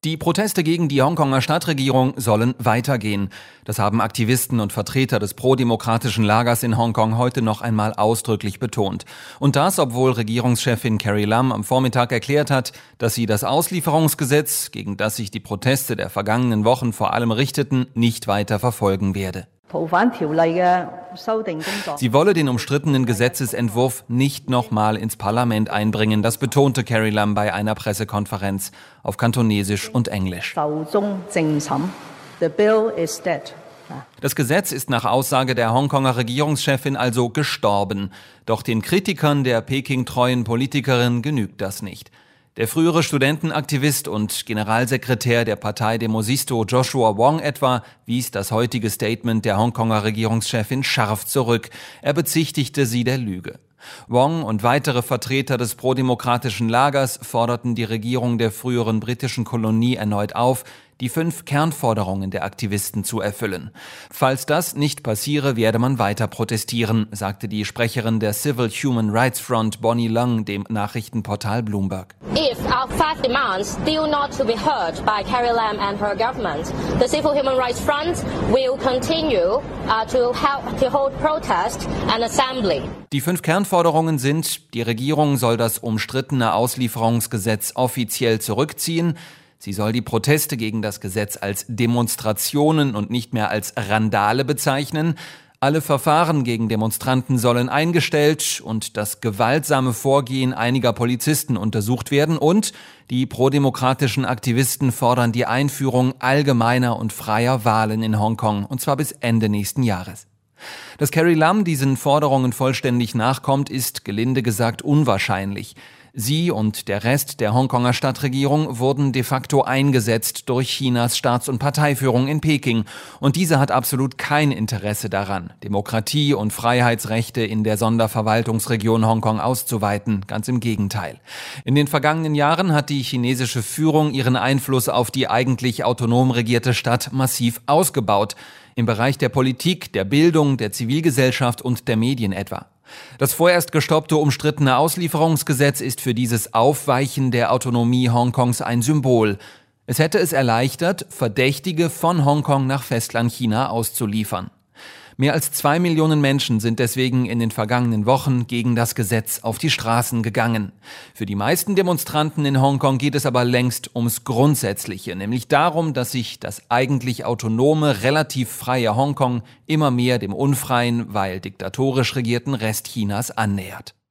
Die Proteste gegen die Hongkonger Stadtregierung sollen weitergehen. Das haben Aktivisten und Vertreter des prodemokratischen Lagers in Hongkong heute noch einmal ausdrücklich betont. Und das, obwohl Regierungschefin Carrie Lam am Vormittag erklärt hat, dass sie das Auslieferungsgesetz, gegen das sich die Proteste der vergangenen Wochen vor allem richteten, nicht weiter verfolgen werde. Sie wolle den umstrittenen Gesetzesentwurf nicht nochmal ins Parlament einbringen, das betonte Carrie Lam bei einer Pressekonferenz auf Kantonesisch und Englisch. Das Gesetz ist nach Aussage der Hongkonger Regierungschefin also gestorben. Doch den Kritikern der Peking-treuen Politikerin genügt das nicht. Der frühere Studentenaktivist und Generalsekretär der Partei Demosisto Joshua Wong etwa wies das heutige Statement der Hongkonger Regierungschefin scharf zurück. Er bezichtigte sie der Lüge. Wong und weitere Vertreter des prodemokratischen Lagers forderten die Regierung der früheren britischen Kolonie erneut auf, die 5 Kernforderungen der Aktivisten zu erfüllen. Falls das nicht passiere, werde man weiter protestieren, sagte die Sprecherin der Civil Human Rights Front Bonnie Leung dem Nachrichtenportal Bloomberg. If our 5 demands still not to be heard by Carrie Lam and her government, the Civil Human Rights Front will continue to hold protest and assembly. Die 5 Kernforderungen sind: Die Regierung soll das umstrittene Auslieferungsgesetz offiziell zurückziehen. Sie soll die Proteste gegen das Gesetz als Demonstrationen und nicht mehr als Randale bezeichnen. Alle Verfahren gegen Demonstranten sollen eingestellt und das gewaltsame Vorgehen einiger Polizisten untersucht werden. Und die prodemokratischen Aktivisten fordern die Einführung allgemeiner und freier Wahlen in Hongkong, und zwar bis Ende nächsten Jahres. Dass Carrie Lam diesen Forderungen vollständig nachkommt, ist gelinde gesagt unwahrscheinlich. Sie und der Rest der Hongkonger Stadtregierung wurden de facto eingesetzt durch Chinas Staats- und Parteiführung in Peking. Und diese hat absolut kein Interesse daran, Demokratie und Freiheitsrechte in der Sonderverwaltungsregion Hongkong auszuweiten. Ganz im Gegenteil. In den vergangenen Jahren hat die chinesische Führung ihren Einfluss auf die eigentlich autonom regierte Stadt massiv ausgebaut. Im Bereich der Politik, der Bildung, der Zivilgesellschaft und der Medien etwa. Das vorerst gestoppte umstrittene Auslieferungsgesetz ist für dieses Aufweichen der Autonomie Hongkongs ein Symbol. Es hätte es erleichtert, Verdächtige von Hongkong nach Festlandchina auszuliefern. Mehr als 2 Millionen Menschen sind deswegen in den vergangenen Wochen gegen das Gesetz auf die Straßen gegangen. Für die meisten Demonstranten in Hongkong geht es aber längst ums Grundsätzliche, nämlich darum, dass sich das eigentlich autonome, relativ freie Hongkong immer mehr dem unfreien, weil diktatorisch regierten Rest Chinas annähert.